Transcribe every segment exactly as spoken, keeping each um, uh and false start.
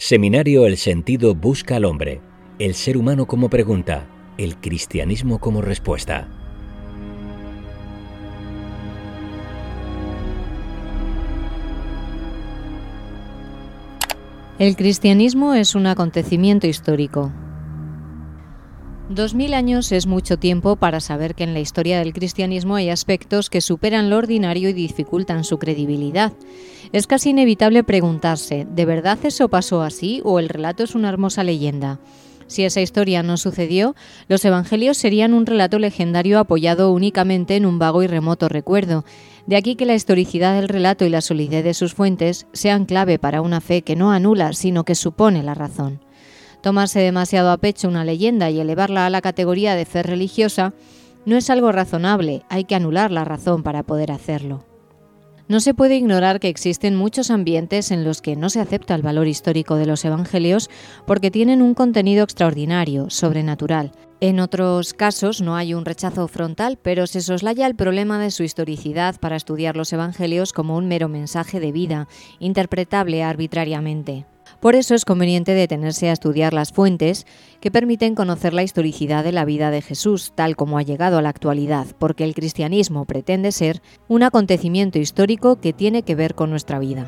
Seminario El sentido busca al hombre, el ser humano como pregunta, el cristianismo como respuesta. El cristianismo es un acontecimiento histórico. Dos mil años es mucho tiempo para saber que en la historia del cristianismo hay aspectos que superan lo ordinario y dificultan su credibilidad. Es casi inevitable preguntarse, ¿de verdad eso pasó así o el relato es una hermosa leyenda? Si esa historia no sucedió, los evangelios serían un relato legendario apoyado únicamente en un vago y remoto recuerdo. De aquí que la historicidad del relato y la solidez de sus fuentes sean clave para una fe que no anula, sino que supone la razón. Tomarse demasiado a pecho una leyenda y elevarla a la categoría de fe religiosa no es algo razonable, hay que anular la razón para poder hacerlo. No se puede ignorar que existen muchos ambientes en los que no se acepta el valor histórico de los evangelios porque tienen un contenido extraordinario, sobrenatural. En otros casos no hay un rechazo frontal, pero se soslaya el problema de su historicidad para estudiar los evangelios como un mero mensaje de vida, interpretable arbitrariamente. Por eso es conveniente detenerse a estudiar las fuentes que permiten conocer la historicidad de la vida de Jesús, tal como ha llegado a la actualidad, porque el cristianismo pretende ser un acontecimiento histórico que tiene que ver con nuestra vida.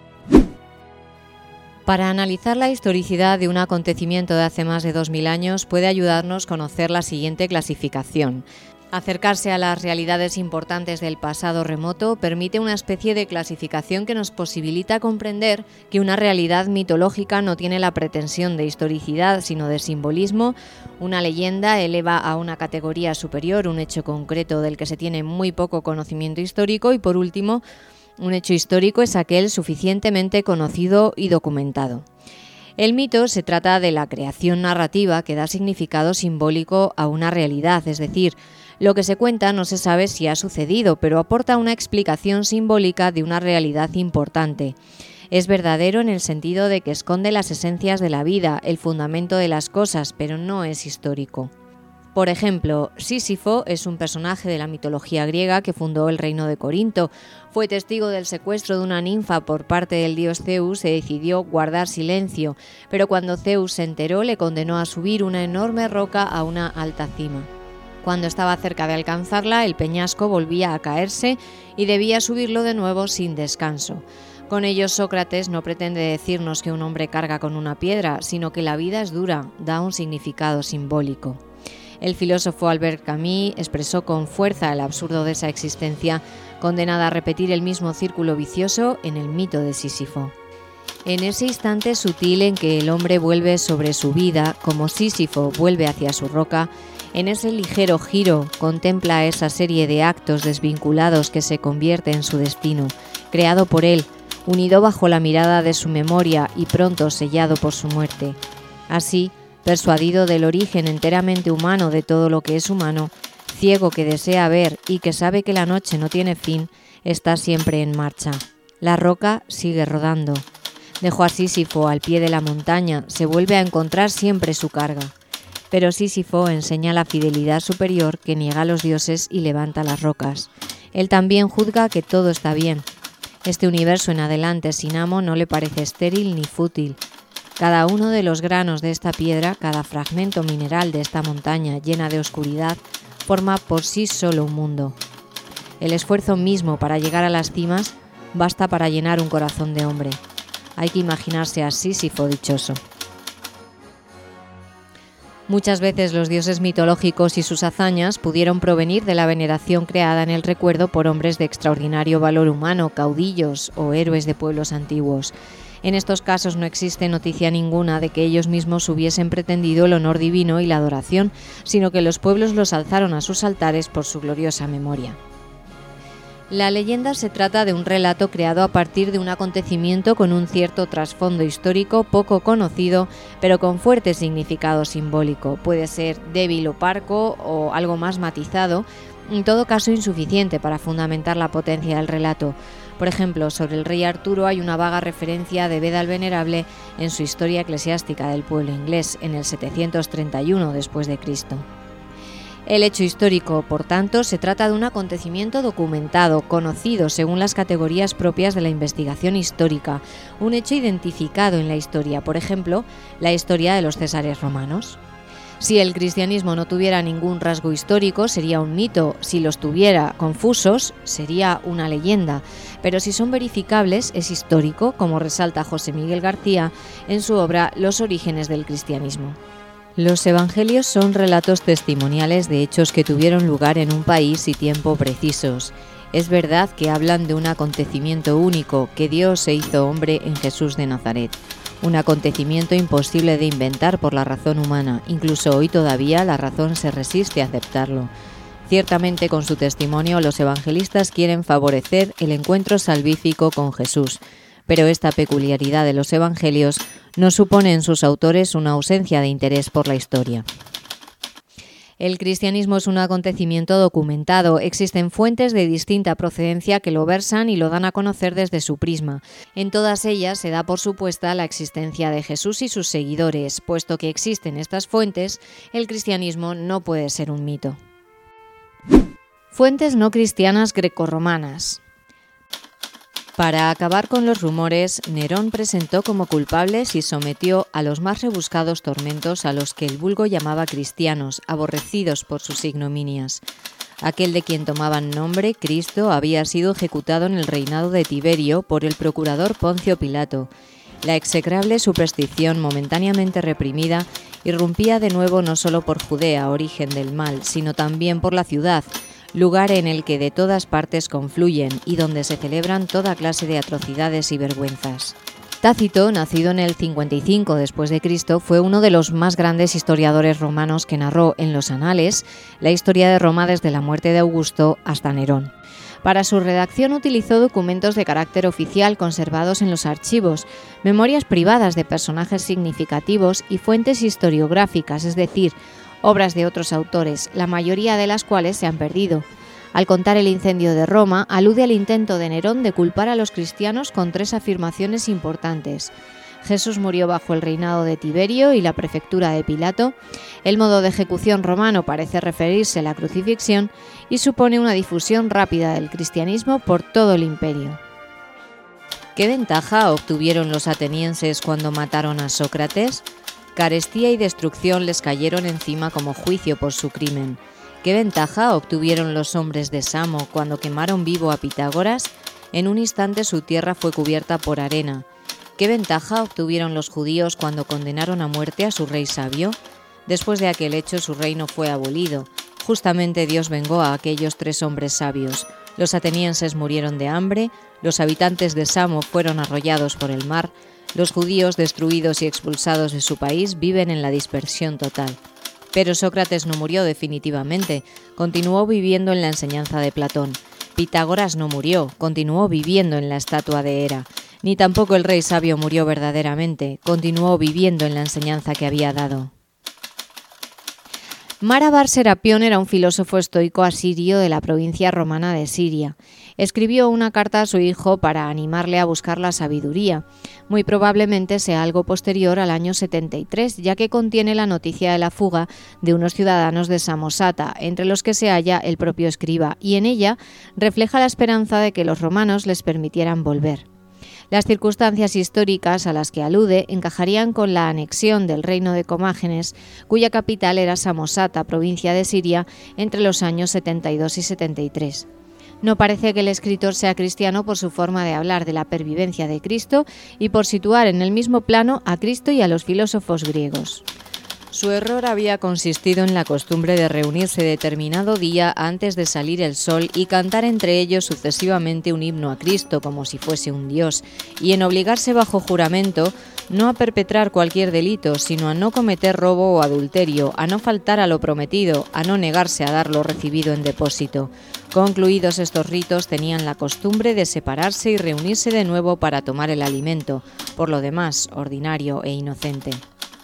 Para analizar la historicidad de un acontecimiento de hace más de dos mil años puede ayudarnos a conocer la siguiente clasificación. Acercarse a las realidades importantes del pasado remoto permite una especie de clasificación que nos posibilita comprender que una realidad mitológica no tiene la pretensión de historicidad, sino de simbolismo. Una leyenda eleva a una categoría superior un hecho concreto del que se tiene muy poco conocimiento histórico y, por último, un hecho histórico es aquel suficientemente conocido y documentado. El mito se trata de la creación narrativa que da significado simbólico a una realidad, es decir, lo que se cuenta no se sabe si ha sucedido, pero aporta una explicación simbólica de una realidad importante. Es verdadero en el sentido de que esconde las esencias de la vida, el fundamento de las cosas, pero no es histórico. Por ejemplo, Sísifo es un personaje de la mitología griega que fundó el reino de Corinto. Fue testigo del secuestro de una ninfa por parte del dios Zeus y decidió guardar silencio, pero cuando Zeus se enteró le condenó a subir una enorme roca a una alta cima. Cuando estaba cerca de alcanzarla, el peñasco volvía a caerse y debía subirlo de nuevo sin descanso. Con ello, Sócrates no pretende decirnos que un hombre carga con una piedra, sino que la vida es dura, da un significado simbólico. El filósofo Albert Camus expresó con fuerza el absurdo de esa existencia, condenada a repetir el mismo círculo vicioso en el mito de Sísifo. En ese instante sutil en que el hombre vuelve sobre su vida, como Sísifo vuelve hacia su roca, en ese ligero giro contempla esa serie de actos desvinculados que se convierte en su destino, creado por él, unido bajo la mirada de su memoria y pronto sellado por su muerte. Así, persuadido del origen enteramente humano de todo lo que es humano, ciego que desea ver y que sabe que la noche no tiene fin, está siempre en marcha. La roca sigue rodando. Dejó a Sísifo al pie de la montaña, se vuelve a encontrar siempre su carga. Pero Sísifo enseña la fidelidad superior que niega a los dioses y levanta las rocas. Él también juzga que todo está bien. Este universo en adelante sin amo no le parece estéril ni fútil. Cada uno de los granos de esta piedra, cada fragmento mineral de esta montaña llena de oscuridad, forma por sí solo un mundo. El esfuerzo mismo para llegar a las cimas basta para llenar un corazón de hombre. Hay que imaginarse a Sísifo dichoso. Muchas veces los dioses mitológicos y sus hazañas pudieron provenir de la veneración creada en el recuerdo por hombres de extraordinario valor humano, caudillos o héroes de pueblos antiguos. En estos casos no existe noticia ninguna de que ellos mismos hubiesen pretendido el honor divino y la adoración, sino que los pueblos los alzaron a sus altares por su gloriosa memoria. La leyenda se trata de un relato creado a partir de un acontecimiento con un cierto trasfondo histórico poco conocido, pero con fuerte significado simbólico. Puede ser débil o parco o algo más matizado, en todo caso insuficiente para fundamentar la potencia del relato. Por ejemplo, sobre el rey Arturo hay una vaga referencia de Beda el Venerable en su Historia eclesiástica del pueblo inglés en el setecientos treinta y uno después de Cristo. El hecho histórico, por tanto, se trata de un acontecimiento documentado, conocido según las categorías propias de la investigación histórica, un hecho identificado en la historia, por ejemplo, la historia de los césares romanos. Si el cristianismo no tuviera ningún rasgo histórico, sería un mito. Si los tuviera confusos, sería una leyenda. Pero si son verificables, es histórico, como resalta José Miguel García en su obra Los orígenes del cristianismo. Los evangelios son relatos testimoniales de hechos que tuvieron lugar en un país y tiempo precisos. Es verdad que hablan de un acontecimiento único, que Dios se hizo hombre en Jesús de Nazaret. Un acontecimiento imposible de inventar por la razón humana. Incluso hoy todavía la razón se resiste a aceptarlo. Ciertamente, con su testimonio, los evangelistas quieren favorecer el encuentro salvífico con Jesús. Pero esta peculiaridad de los evangelios no supone en sus autores una ausencia de interés por la historia. El cristianismo es un acontecimiento documentado. Existen fuentes de distinta procedencia que lo versan y lo dan a conocer desde su prisma. En todas ellas se da por supuesta la existencia de Jesús y sus seguidores. Puesto que existen estas fuentes, el cristianismo no puede ser un mito. Fuentes no cristianas grecorromanas. Para acabar con los rumores, Nerón presentó como culpables y sometió a los más rebuscados tormentos a los que el vulgo llamaba cristianos, aborrecidos por sus ignominias. Aquel de quien tomaban nombre, Cristo, había sido ejecutado en el reinado de Tiberio por el procurador Poncio Pilato. La execrable superstición, momentáneamente reprimida, irrumpía de nuevo no solo por Judea, origen del mal, sino también por la ciudad, lugar en el que de todas partes confluyen y donde se celebran toda clase de atrocidades y vergüenzas. Tácito, nacido en el cincuenta y cinco después de Cristo, fue uno de los más grandes historiadores romanos que narró en los anales la historia de Roma desde la muerte de Augusto hasta Nerón. Para su redacción utilizó documentos de carácter oficial conservados en los archivos, memorias privadas de personajes significativos y fuentes historiográficas, es decir, obras de otros autores, la mayoría de las cuales se han perdido. Al contar el incendio de Roma, alude al intento de Nerón de culpar a los cristianos con tres afirmaciones importantes. Jesús murió bajo el reinado de Tiberio y la prefectura de Pilato, el modo de ejecución romano parece referirse a la crucifixión y supone una difusión rápida del cristianismo por todo el imperio. ¿Qué ventaja obtuvieron los atenienses cuando mataron a Sócrates? Carestía y destrucción les cayeron encima como juicio por su crimen. ¿Qué ventaja obtuvieron los hombres de Samo cuando quemaron vivo a Pitágoras? En un instante su tierra fue cubierta por arena. ¿Qué ventaja obtuvieron los judíos cuando condenaron a muerte a su rey sabio? Después de aquel hecho su reino fue abolido. Justamente Dios vengó a aquellos tres hombres sabios. Los atenienses murieron de hambre, los habitantes de Samo fueron arrollados por el mar, los judíos, destruidos y expulsados de su país, viven en la dispersión total. Pero Sócrates no murió definitivamente, continuó viviendo en la enseñanza de Platón. Pitágoras no murió, continuó viviendo en la estatua de Hera. Ni tampoco el rey sabio murió verdaderamente, continuó viviendo en la enseñanza que había dado. Marabar Serapión era un filósofo estoico asirio de la provincia romana de Siria. Escribió una carta a su hijo para animarle a buscar la sabiduría. Muy probablemente sea algo posterior al año setenta y tres, ya que contiene la noticia de la fuga de unos ciudadanos de Samosata, entre los que se halla el propio escriba, y en ella refleja la esperanza de que los romanos les permitieran volver. Las circunstancias históricas a las que alude encajarían con la anexión del reino de Comágenes, cuya capital era Samosata, provincia de Siria, entre los años setenta y dos y setenta y tres. No parece que el escritor sea cristiano por su forma de hablar de la pervivencia de Cristo y por situar en el mismo plano a Cristo y a los filósofos griegos. Su error había consistido en la costumbre de reunirse determinado día antes de salir el sol y cantar entre ellos sucesivamente un himno a Cristo como si fuese un dios, y en obligarse bajo juramento no a perpetrar cualquier delito, sino a no cometer robo o adulterio, a no faltar a lo prometido, a no negarse a dar lo recibido en depósito. Concluidos estos ritos, tenían la costumbre de separarse y reunirse de nuevo para tomar el alimento, por lo demás ordinario e inocente.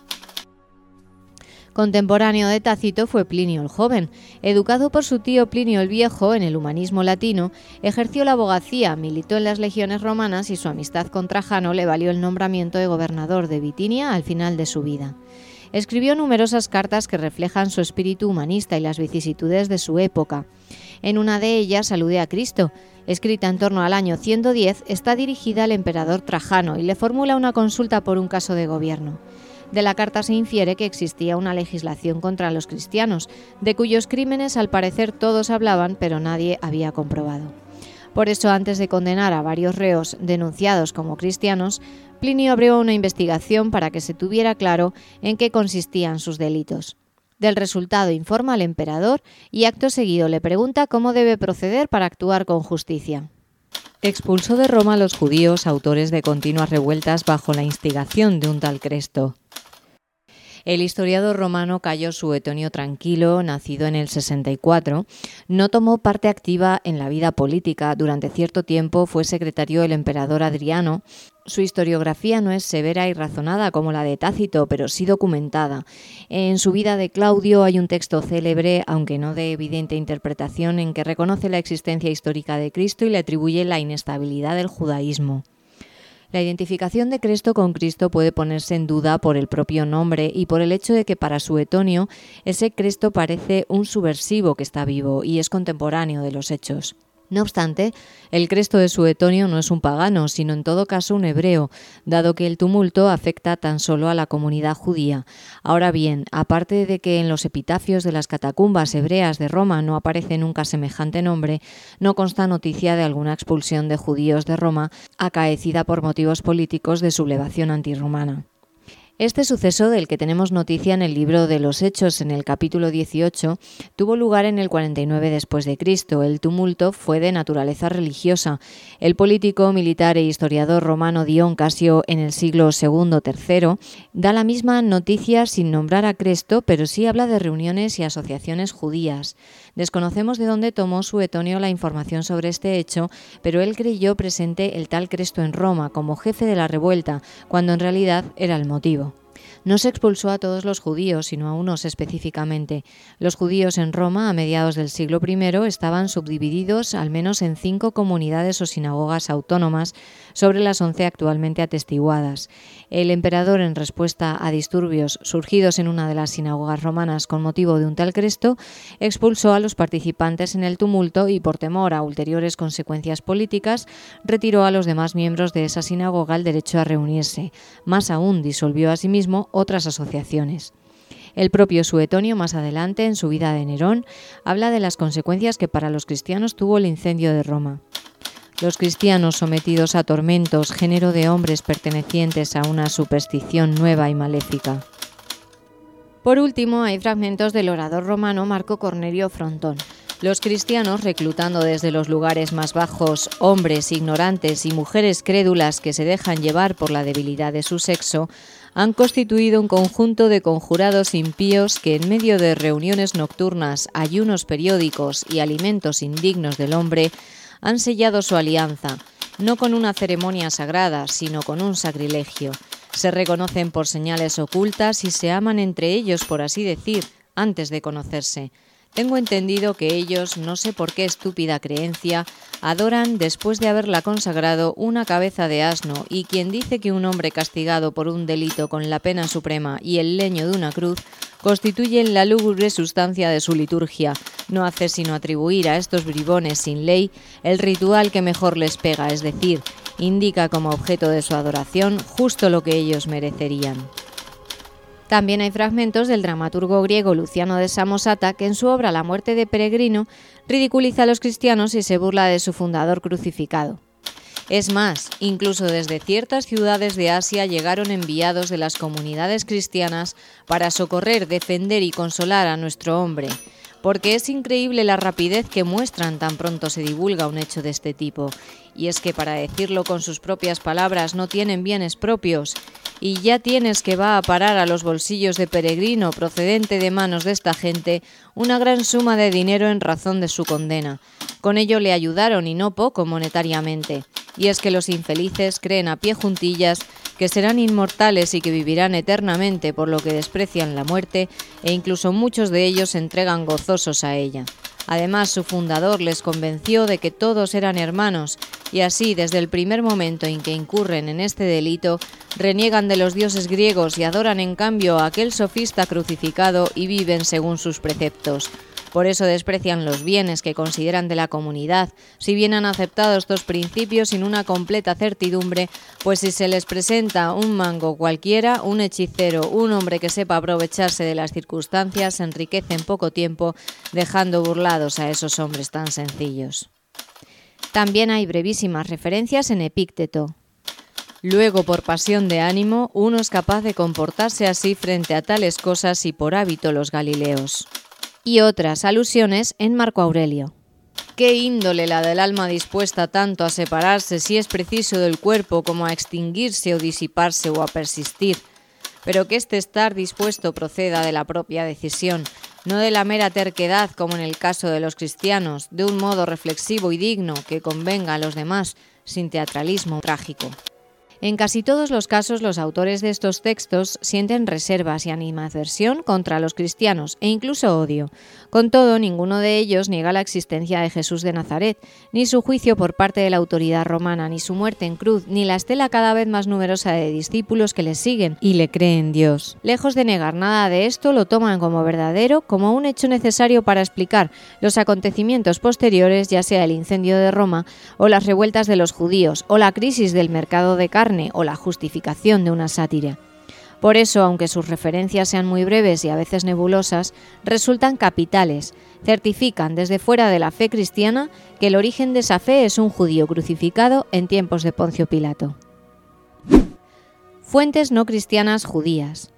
Contemporáneo de Tácito fue Plinio el Joven. Educado por su tío Plinio el Viejo en el humanismo latino, ejerció la abogacía, militó en las legiones romanas y su amistad con Trajano le valió el nombramiento de gobernador de Bitinia al final de su vida. Escribió numerosas cartas que reflejan su espíritu humanista y las vicisitudes de su época. En una de ellas, Alude a Cristo, escrita en torno al año ciento diez, está dirigida al emperador Trajano y le formula una consulta por un caso de gobierno. De la carta se infiere que existía una legislación contra los cristianos, de cuyos crímenes al parecer todos hablaban, pero nadie había comprobado. Por eso, antes de condenar a varios reos denunciados como cristianos, Plinio abrió una investigación para que se tuviera claro en qué consistían sus delitos. Del resultado informa al emperador y acto seguido le pregunta cómo debe proceder para actuar con justicia. Expulsó de Roma a los judíos autores de continuas revueltas bajo la instigación de un tal Cresto. El historiador romano Cayo Suetonio Tranquilo, nacido en el sesenta y cuatro, no tomó parte activa en la vida política. Durante cierto tiempo fue secretario del emperador Adriano. Su historiografía no es severa y razonada como la de Tácito, pero sí documentada. En su vida de Claudio hay un texto célebre, aunque no de evidente interpretación, en que reconoce la existencia histórica de Cristo y le atribuye la inestabilidad del judaísmo. La identificación de Cresto con Cristo puede ponerse en duda por el propio nombre y por el hecho de que para Suetonio ese Cresto parece un subversivo que está vivo y es contemporáneo de los hechos. No obstante, el Cresto de Suetonio no es un pagano, sino en todo caso un hebreo, dado que el tumulto afecta tan solo a la comunidad judía. Ahora bien, aparte de que en los epitafios de las catacumbas hebreas de Roma no aparece nunca semejante nombre, no consta noticia de alguna expulsión de judíos de Roma acaecida por motivos políticos de sublevación antirromana. Este suceso, del que tenemos noticia en el libro de los Hechos en el capítulo dieciocho, tuvo lugar en el cuarenta y nueve después de Cristo. El tumulto fue de naturaleza religiosa. El político, militar e historiador romano Dion Casio, en el siglo segundo tercero, da la misma noticia sin nombrar a Cresto, pero sí habla de reuniones y asociaciones judías. Desconocemos de dónde tomó Suetonio la información sobre este hecho, pero él creyó presente el tal Cresto en Roma como jefe de la revuelta, cuando en realidad era el motivo. No se expulsó a todos los judíos, sino a unos específicamente. Los judíos en Roma, a mediados del siglo primero, estaban subdivididos al menos en cinco comunidades o sinagogas autónomas sobre las once actualmente atestiguadas. El emperador, en respuesta a disturbios surgidos en una de las sinagogas romanas con motivo de un tal Cresto, expulsó a los participantes en el tumulto y, por temor a ulteriores consecuencias políticas, retiró a los demás miembros de esa sinagoga el derecho a reunirse. Más aún, disolvió asimismo otras asociaciones. El propio Suetonio, más adelante, en su vida de Nerón, habla de las consecuencias que para los cristianos tuvo el incendio de Roma. Los cristianos sometidos a tormentos, género de hombres pertenecientes a una superstición nueva y maléfica. Por último, hay fragmentos del orador romano Marco Cornelio Frontón. Los cristianos, reclutando desde los lugares más bajos hombres ignorantes y mujeres crédulas que se dejan llevar por la debilidad de su sexo, han constituido un conjunto de conjurados impíos que, en medio de reuniones nocturnas, ayunos periódicos y alimentos indignos del hombre, han sellado su alianza, no con una ceremonia sagrada, sino con un sacrilegio. Se reconocen por señales ocultas y se aman entre ellos, por así decir, antes de conocerse. Tengo entendido que ellos, no sé por qué estúpida creencia, adoran, después de haberla consagrado, una cabeza de asno, y quien dice que un hombre castigado por un delito con la pena suprema y el leño de una cruz constituyen la lúgubre sustancia de su liturgia, no hace sino atribuir a estos bribones sin ley el ritual que mejor les pega, es decir, indica como objeto de su adoración justo lo que ellos merecerían. También hay fragmentos del dramaturgo griego Luciano de Samosata, que en su obra La muerte de Peregrino ridiculiza a los cristianos y se burla de su fundador crucificado. Es más, incluso desde ciertas ciudades de Asia llegaron enviados de las comunidades cristianas para socorrer, defender y consolar a nuestro hombre, porque es increíble la rapidez que muestran tan pronto se divulga un hecho de este tipo. Y es que, para decirlo con sus propias palabras, no tienen bienes propios, y ya tienes que va a parar a los bolsillos de Peregrino, procedente de manos de esta gente, una gran suma de dinero en razón de su condena. Con ello le ayudaron, y no poco monetariamente. Y es que los infelices creen a pie juntillas que serán inmortales y que vivirán eternamente, por lo que desprecian la muerte, e incluso muchos de ellos se entregan gozosos a ella. Además, su fundador les convenció de que todos eran hermanos, y así, desde el primer momento en que incurren en este delito, reniegan de los dioses griegos y adoran en cambio a aquel sofista crucificado y viven según sus preceptos. Por eso desprecian los bienes que consideran de la comunidad, si bien han aceptado estos principios sin una completa certidumbre, pues si se les presenta un mango cualquiera, un hechicero, un hombre que sepa aprovecharse de las circunstancias, se enriquece en poco tiempo, dejando burlados a esos hombres tan sencillos. También hay brevísimas referencias en Epícteto. Luego, por pasión de ánimo, uno es capaz de comportarse así frente a tales cosas y por hábito los galileos. Y otras alusiones en Marco Aurelio. Qué índole la del alma dispuesta tanto a separarse si es preciso del cuerpo como a extinguirse o disiparse o a persistir, pero que este estar dispuesto proceda de la propia decisión, no de la mera terquedad como en el caso de los cristianos, de un modo reflexivo y digno que convenga a los demás, sin teatralismo trágico. En casi todos los casos, los autores de estos textos sienten reservas y animadversión contra los cristianos e incluso odio. Con todo, ninguno de ellos niega la existencia de Jesús de Nazaret, ni su juicio por parte de la autoridad romana, ni su muerte en cruz, ni la estela cada vez más numerosa de discípulos que le siguen y le creen Dios. Lejos de negar nada de esto, lo toman como verdadero, como un hecho necesario para explicar los acontecimientos posteriores, ya sea el incendio de Roma, o las revueltas de los judíos, o la crisis del mercado de carne, o la justificación de una sátira. Por eso, aunque sus referencias sean muy breves y a veces nebulosas, resultan capitales, certifican desde fuera de la fe cristiana que el origen de esa fe es un judío crucificado en tiempos de Poncio Pilato. Fuentes no cristianas judías.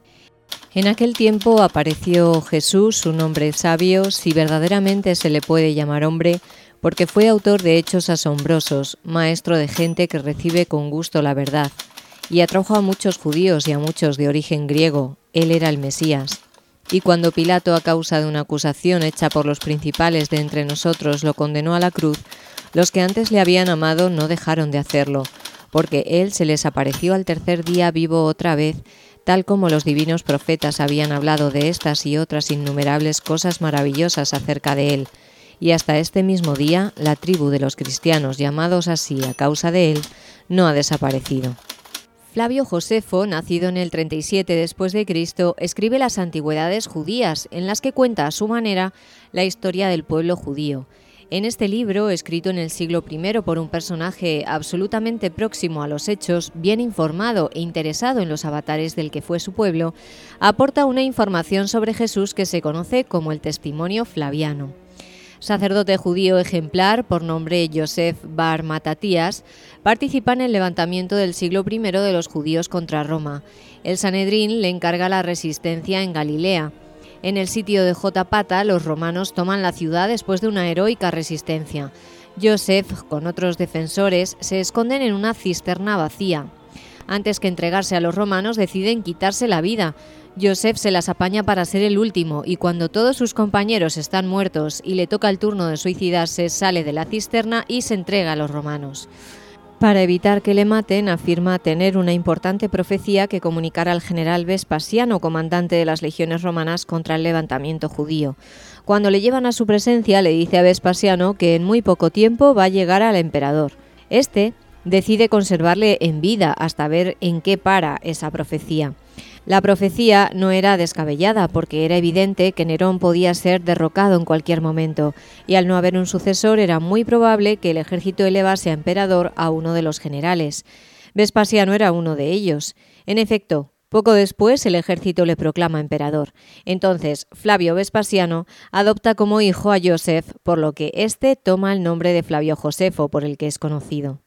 En aquel tiempo apareció Jesús, un hombre sabio, si verdaderamente se le puede llamar hombre, porque fue autor de hechos asombrosos, maestro de gente que recibe con gusto la verdad, y atrajo a muchos judíos y a muchos de origen griego. Él era el Mesías. Y cuando Pilato, a causa de una acusación hecha por los principales de entre nosotros, lo condenó a la cruz, los que antes le habían amado no dejaron de hacerlo, porque él se les apareció al tercer día vivo otra vez, tal como los divinos profetas habían hablado de estas y otras innumerables cosas maravillosas acerca de él. Y hasta este mismo día, la tribu de los cristianos, llamados así a causa de él, no ha desaparecido. Flavio Josefo, nacido en el treinta y siete después de Cristo, escribe las antigüedades judías, en las que cuenta a su manera la historia del pueblo judío. En este libro, escrito en el siglo primero por un personaje absolutamente próximo a los hechos, bien informado e interesado en los avatares del que fue su pueblo, aporta una información sobre Jesús que se conoce como el testimonio flaviano. Sacerdote judío ejemplar, por nombre Yosef bar Matatías, participa en el levantamiento del siglo primero de los judíos contra Roma. El Sanedrín le encarga la resistencia en Galilea. En el sitio de Jotapata, los romanos toman la ciudad después de una heroica resistencia. Yosef, con otros defensores, se esconden en una cisterna vacía. Antes que entregarse a los romanos, deciden quitarse la vida. Yosef se las apaña para ser el último y cuando todos sus compañeros están muertos y le toca el turno de suicidarse, sale de la cisterna y se entrega a los romanos. Para evitar que le maten, afirma tener una importante profecía que comunicar al general Vespasiano, comandante de las legiones romanas, contra el levantamiento judío. Cuando le llevan a su presencia, le dice a Vespasiano que en muy poco tiempo va a llegar al emperador. Este decide conservarle en vida hasta ver en qué para esa profecía. La profecía no era descabellada porque era evidente que Nerón podía ser derrocado en cualquier momento y al no haber un sucesor era muy probable que el ejército elevase a emperador a uno de los generales. Vespasiano era uno de ellos. En efecto, poco después el ejército le proclama emperador. Entonces Flavio Vespasiano adopta como hijo a Yosef, por lo que éste toma el nombre de Flavio Josefo, por el que es conocido.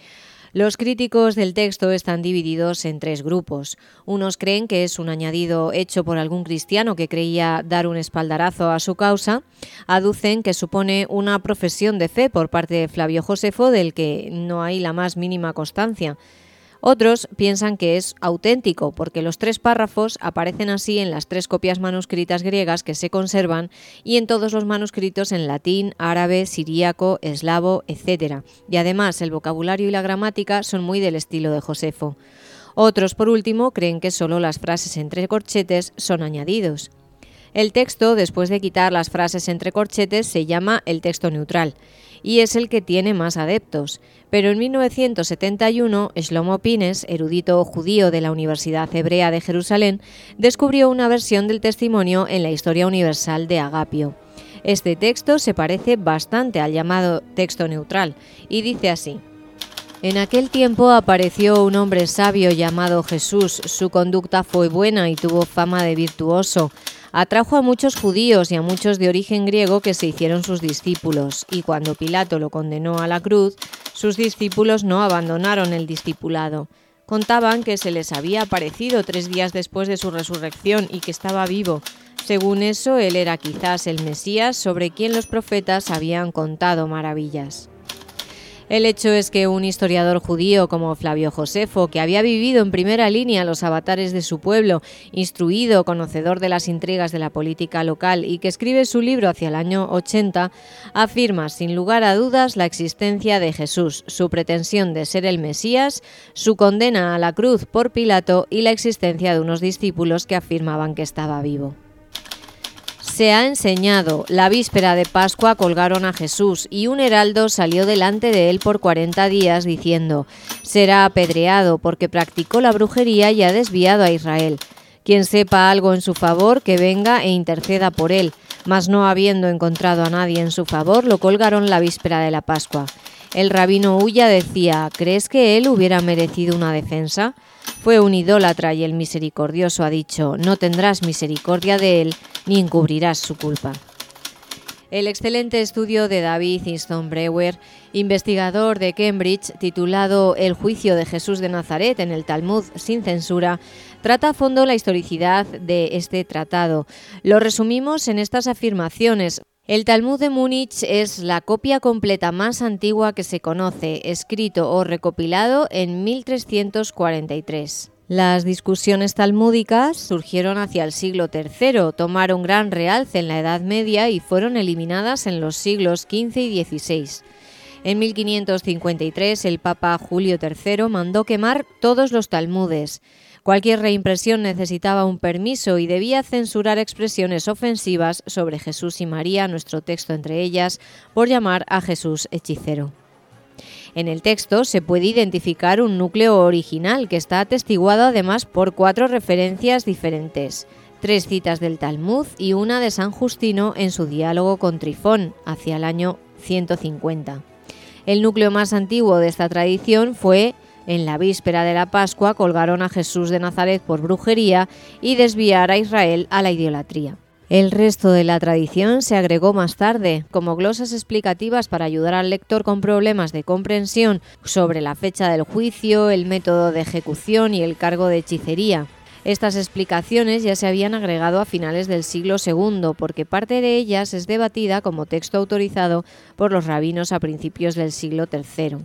Los críticos del texto están divididos en tres grupos. Unos creen que es un añadido hecho por algún cristiano que creía dar un espaldarazo a su causa. Aducen que supone una profesión de fe por parte de Flavio Josefo del que no hay la más mínima constancia. Otros piensan que es auténtico porque los tres párrafos aparecen así en las tres copias manuscritas griegas que se conservan y en todos los manuscritos en latín, árabe, siríaco, eslavo, etcétera. Y además el vocabulario y la gramática son muy del estilo de Josefo. Otros, por último, creen que solo las frases entre corchetes son añadidos. El texto, después de quitar las frases entre corchetes, se llama el texto neutral y es el que tiene más adeptos. Pero en mil novecientos setenta y uno, Shlomo Pines, erudito judío de la Universidad Hebrea de Jerusalén, descubrió una versión del testimonio en la Historia Universal de Agapio. Este texto se parece bastante al llamado texto neutral y dice así: En aquel tiempo apareció un hombre sabio llamado Jesús. Su conducta fue buena y tuvo fama de virtuoso. Atrajo a muchos judíos y a muchos de origen griego que se hicieron sus discípulos, y cuando Pilato lo condenó a la cruz, sus discípulos no abandonaron el discipulado. Contaban que se les había aparecido tres días después de su resurrección y que estaba vivo. Según eso, él era quizás el Mesías sobre quien los profetas habían contado maravillas. El hecho es que un historiador judío como Flavio Josefo, que había vivido en primera línea los avatares de su pueblo, instruido, conocedor de las intrigas de la política local y que escribe su libro hacia el año ochenta, afirma sin lugar a dudas la existencia de Jesús, su pretensión de ser el Mesías, su condena a la cruz por Pilato y la existencia de unos discípulos que afirmaban que estaba vivo. Se ha enseñado, la víspera de Pascua colgaron a Jesús y un heraldo salió delante de él por cuarenta días diciendo: será apedreado porque practicó la brujería y ha desviado a Israel. Quien sepa algo en su favor, que venga e interceda por él. Mas no habiendo encontrado a nadie en su favor, lo colgaron la víspera de la Pascua. El rabino Ulla decía: ¿crees que él hubiera merecido una defensa? Fue un idólatra y el misericordioso ha dicho: no tendrás misericordia de él ni encubrirás su culpa. El excelente estudio de David Easton Brewer, investigador de Cambridge, titulado El juicio de Jesús de Nazaret en el Talmud sin censura, trata a fondo la historicidad de este tratado. Lo resumimos en estas afirmaciones. El Talmud de Múnich es la copia completa más antigua que se conoce, escrito o recopilado en mil trescientos cuarenta y tres. Las discusiones talmúdicas surgieron hacia el siglo tercero, tomaron gran realce en la Edad Media y fueron eliminadas en los siglos quince y dieciséis. En mil quinientos cincuenta y tres, el Papa Julio tercero mandó quemar todos los talmudes. Cualquier reimpresión necesitaba un permiso y debía censurar expresiones ofensivas sobre Jesús y María, nuestro texto entre ellas, por llamar a Jesús hechicero. En el texto se puede identificar un núcleo original que está atestiguado además por cuatro referencias diferentes, tres citas del Talmud y una de San Justino en su diálogo con Trifón, hacia el año ciento cincuenta. El núcleo más antiguo de esta tradición fue: en la víspera de la Pascua colgaron a Jesús de Nazaret por brujería y desviar a Israel a la idolatría. El resto de la tradición se agregó más tarde, como glosas explicativas para ayudar al lector con problemas de comprensión sobre la fecha del juicio, el método de ejecución y el cargo de hechicería. Estas explicaciones ya se habían agregado a finales del siglo segundo, porque parte de ellas es debatida como texto autorizado por los rabinos a principios del siglo tercero.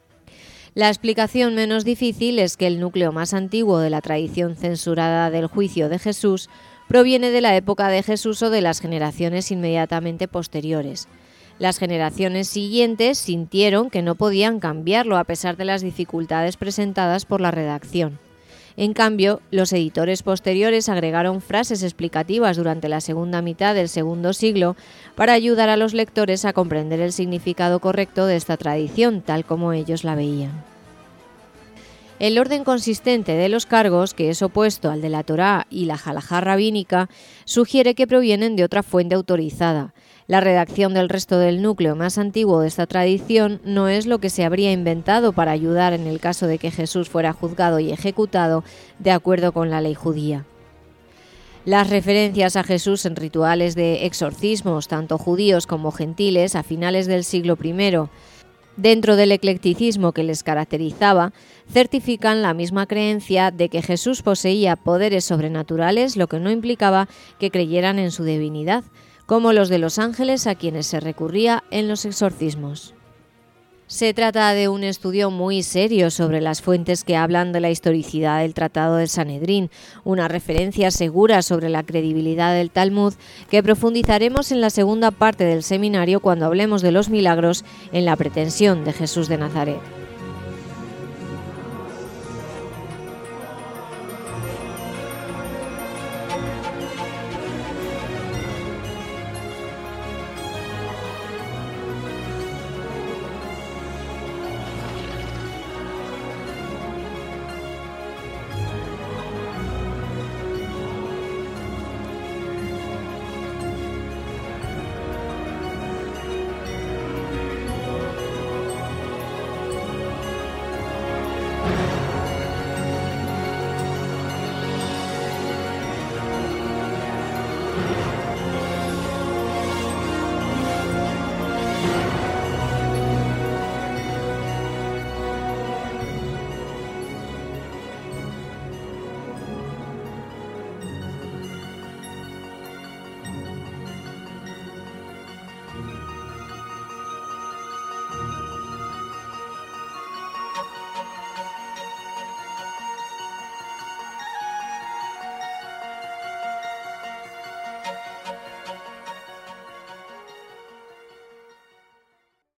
La explicación menos difícil es que el núcleo más antiguo de la tradición censurada del juicio de Jesús proviene de la época de Jesús o de las generaciones inmediatamente posteriores. Las generaciones siguientes sintieron que no podían cambiarlo a pesar de las dificultades presentadas por la redacción. En cambio, los editores posteriores agregaron frases explicativas durante la segunda mitad del segundo siglo para ayudar a los lectores a comprender el significado correcto de esta tradición, tal como ellos la veían. El orden consistente de los cargos, que es opuesto al de la Torá y la halajá rabínica, sugiere que provienen de otra fuente autorizada. La redacción del resto del núcleo más antiguo de esta tradición no es lo que se habría inventado para ayudar en el caso de que Jesús fuera juzgado y ejecutado de acuerdo con la ley judía. Las referencias a Jesús en rituales de exorcismos, tanto judíos como gentiles, a finales del siglo primero, dentro del eclecticismo que les caracterizaba, certifican la misma creencia de que Jesús poseía poderes sobrenaturales, lo que no implicaba que creyeran en su divinidad, como los de los ángeles a quienes se recurría en los exorcismos. Se trata de un estudio muy serio sobre las fuentes que hablan de la historicidad del Tratado de Sanedrín, una referencia segura sobre la credibilidad del Talmud que profundizaremos en la segunda parte del seminario cuando hablemos de los milagros en la pretensión de Jesús de Nazaret.